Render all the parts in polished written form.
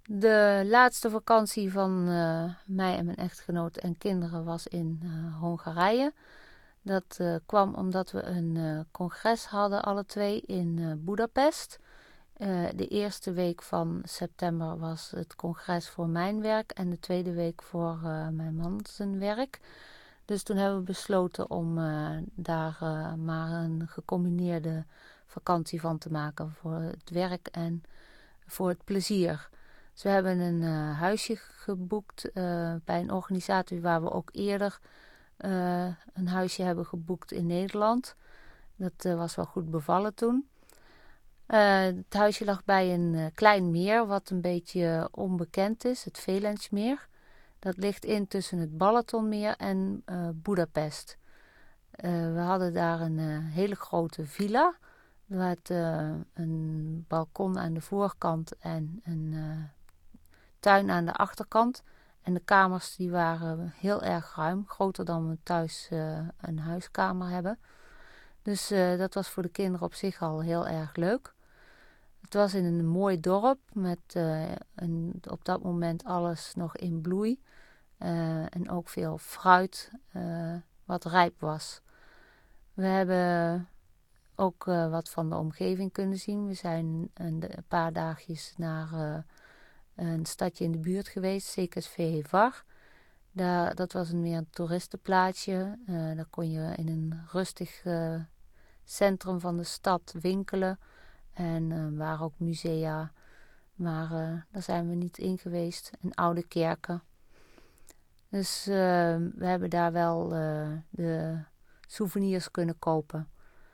De laatste vakantie van mij en mijn echtgenoot en kinderen was in Hongarije. Dat kwam omdat we een congres hadden, alle twee, in Budapest. De eerste week van september was het congres voor mijn werk en de tweede week voor mijn man zijn werk. Dus toen hebben we besloten om daar maar een gecombineerde vakantie van te maken voor het werk en voor het plezier. Dus we hebben een huisje geboekt bij een organisatie waar we ook eerder een huisje hebben geboekt in Nederland. Dat was wel goed bevallen toen. Het huisje lag bij een klein meer wat een beetje onbekend is, het Felencsmeer. Dat ligt in tussen het Balatonmeer en Budapest. We hadden daar een hele grote villa met een balkon aan de voorkant en een tuin aan de achterkant. En de kamers die waren heel erg ruim, groter dan we thuis een huiskamer hebben. Dus dat was voor de kinderen op zich al heel erg leuk. Het was in een mooi dorp met op dat moment alles nog in bloei. En ook veel fruit wat rijp was. We hebben ook wat van de omgeving kunnen zien. We zijn een paar dagjes naar een stadje in de buurt geweest, Székesfehérvár. Dat was meer een toeristenplaatsje. Daar kon je in een rustig centrum van de stad winkelen. En waren ook musea. Maar daar zijn we niet in geweest. En oude kerken. Dus we hebben daar wel de souvenirs kunnen kopen.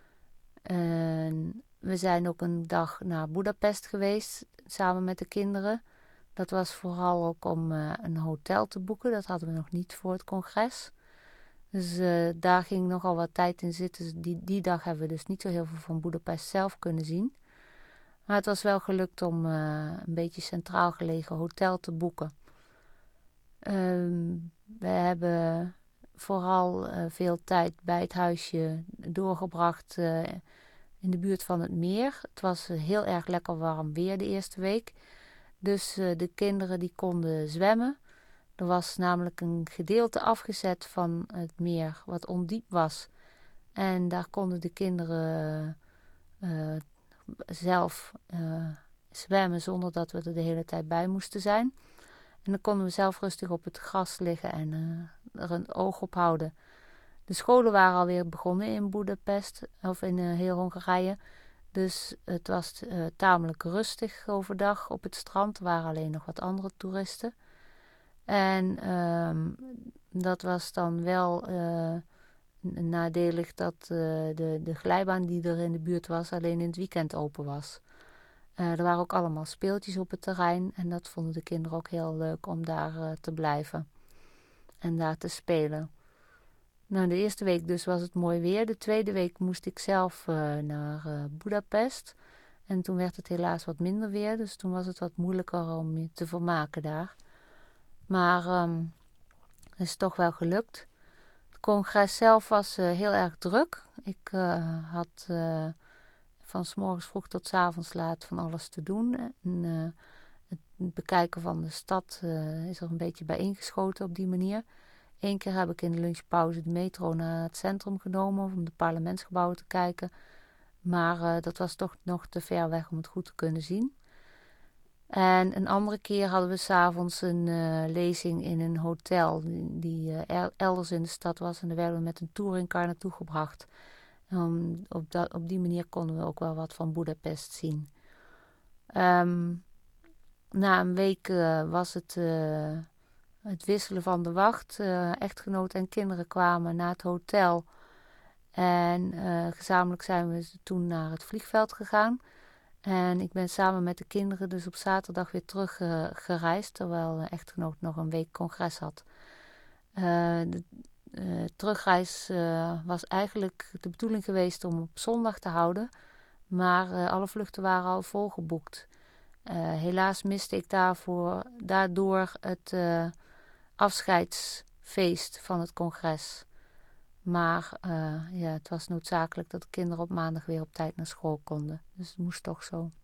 En we zijn ook een dag naar Budapest geweest, samen met de kinderen. Dat was vooral ook om een hotel te boeken. Dat hadden we nog niet voor het congres. Dus daar ging nogal wat tijd in zitten. Dus die dag hebben we dus niet zo heel veel van Budapest zelf kunnen zien. Maar het was wel gelukt om een beetje centraal gelegen hotel te boeken. We hebben vooral veel tijd bij het huisje doorgebracht in de buurt van het meer. Het was heel erg lekker warm weer de eerste week. Dus de kinderen die konden zwemmen. Er was namelijk een gedeelte afgezet van het meer wat ondiep was. En daar konden de kinderen zelf zwemmen zonder dat we er de hele tijd bij moesten zijn. En dan konden we zelf rustig op het gras liggen en er een oog op houden. De scholen waren alweer begonnen in Budapest of in heel Hongarije. Dus het was tamelijk rustig overdag op het strand. Er waren alleen nog wat andere toeristen. En dat was dan wel nadelig dat de glijbaan die er in de buurt was alleen in het weekend open was. Er waren ook allemaal speeltjes op het terrein. En dat vonden de kinderen ook heel leuk om daar te blijven. En daar te spelen. Nou, de eerste week dus was het mooi weer. De tweede week moest ik zelf naar Budapest. En toen werd het helaas wat minder weer. Dus toen was het wat moeilijker om je te vermaken daar. Maar het is toch wel gelukt. Het congres zelf was heel erg druk. Ik had van 's morgens vroeg tot 's avonds laat van alles te doen. En, het bekijken van de stad is er een beetje bij ingeschoten op die manier. Eén keer heb ik in de lunchpauze de metro naar het centrum genomen om de parlementsgebouwen te kijken. Maar dat was toch nog te ver weg om het goed te kunnen zien. En een andere keer hadden we 's avonds een lezing in een hotel die elders in de stad was. En daar werden we met een touringcar naartoe gebracht. Op die manier konden we ook wel wat van Budapest zien. Na een week was het wisselen van de wacht. Echtgenoot en kinderen kwamen naar het hotel. En gezamenlijk zijn we toen naar het vliegveld gegaan. En ik ben samen met de kinderen dus op zaterdag weer terug gereisd. Terwijl de echtgenoot nog een week congres had. De terugreis was eigenlijk de bedoeling geweest om op zondag te houden. Maar alle vluchten waren al volgeboekt. Helaas miste ik daardoor het afscheidsfeest van het congres. Maar ja, het was noodzakelijk dat de kinderen op maandag weer op tijd naar school konden. Dus het moest toch zo.